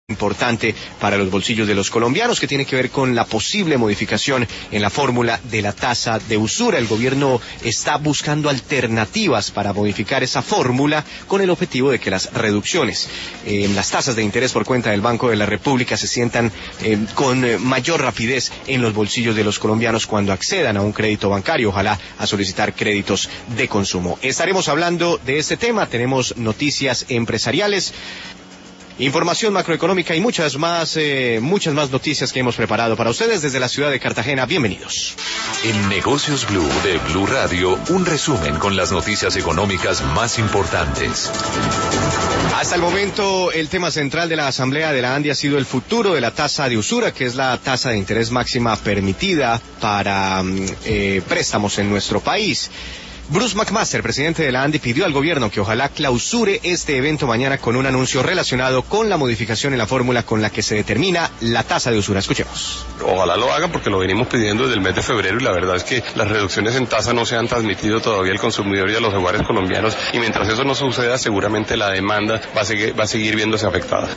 importante para los bolsillos de los colombianos, que tiene que ver con la posible modificación en la fórmula de la tasa de usura. El gobierno está buscando alternativas para modificar esa fórmula con el objetivo de que las reducciones en las tasas de interés por cuenta del Banco de la República se sientan con mayor rapidez en los bolsillos de los colombianos cuando accedan a un crédito bancario, ojalá a solicitar créditos de consumo. Estaremos hablando de este tema, tenemos noticias empresariales, información macroeconómica y muchas más noticias que hemos preparado para ustedes desde la ciudad de Cartagena. Bienvenidos. En Negocios Blue de Blue Radio, un resumen con las noticias económicas más importantes. Hasta el momento, el tema central de la Asamblea de la ANDI ha sido el futuro de la tasa de usura, que es la tasa de interés máxima permitida para préstamos en nuestro país. Bruce McMaster, presidente de la ANDI, pidió al gobierno que ojalá clausure este evento mañana con un anuncio relacionado con la modificación en la fórmula con la que se determina la tasa de usura. Escuchemos. Ojalá lo hagan porque lo venimos pidiendo desde el mes de febrero y la verdad es que las reducciones en tasa no se han transmitido todavía al consumidor y a los hogares colombianos, y mientras eso no suceda seguramente la demanda va a seguir viéndose afectada.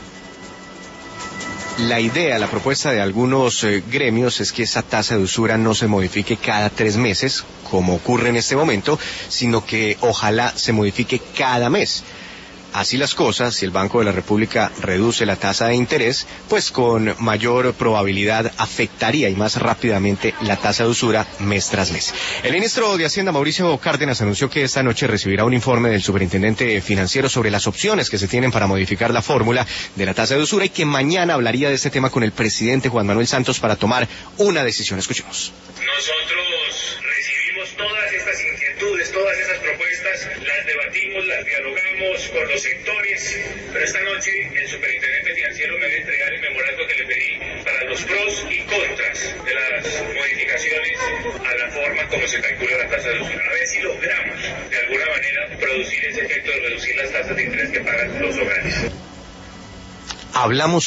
La idea, la propuesta de algunos gremios es que esa tasa de usura no se modifique cada 3 meses, como ocurre en este momento, sino que ojalá se modifique cada mes. Así las cosas, si el Banco de la República reduce la tasa de interés, pues con mayor probabilidad afectaría y más rápidamente la tasa de usura mes tras mes. El ministro de Hacienda, Mauricio Cárdenas, anunció que esta noche recibirá un informe del superintendente financiero sobre las opciones que se tienen para modificar la fórmula de la tasa de usura y que mañana hablaría de este tema con el presidente Juan Manuel Santos para tomar una decisión. Escuchemos. Nosotros recibimos todas estas inquietudes, todas esas propuestas, las debatimos, las dialogamos con los sectores, pero esta noche el superintendente financiero me va a entregar el memorando que le pedí para los pros y contras de las modificaciones a la forma como se calcula la tasa de usura. A ver si logramos de alguna manera producir ese efecto de reducir las tasas de interés que pagan los hogares. Hablamos